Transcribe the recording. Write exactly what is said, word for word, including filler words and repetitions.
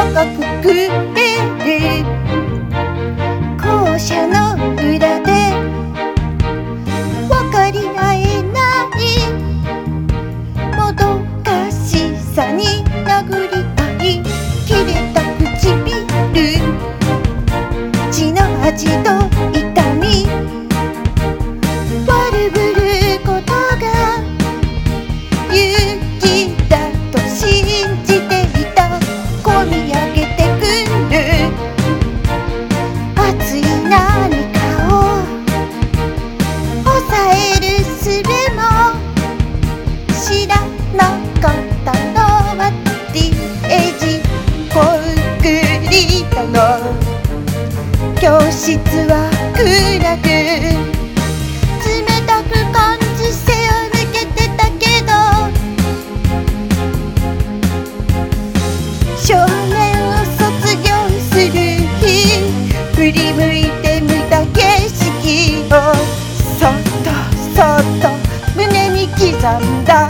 高くくれる校舎の裏で分かり合えないもどかしさに殴り合い切れた唇血の味と痛み悪ぶることが勇気だと信じていたこみ上げてくる熱い何かを抑える術も知らなかったのはディエジコンクリートの教室は暗く冷たく感じ背を向けてたけど少年を卒業する日振り向いて見た景色をそっとそっと胸に刻んだ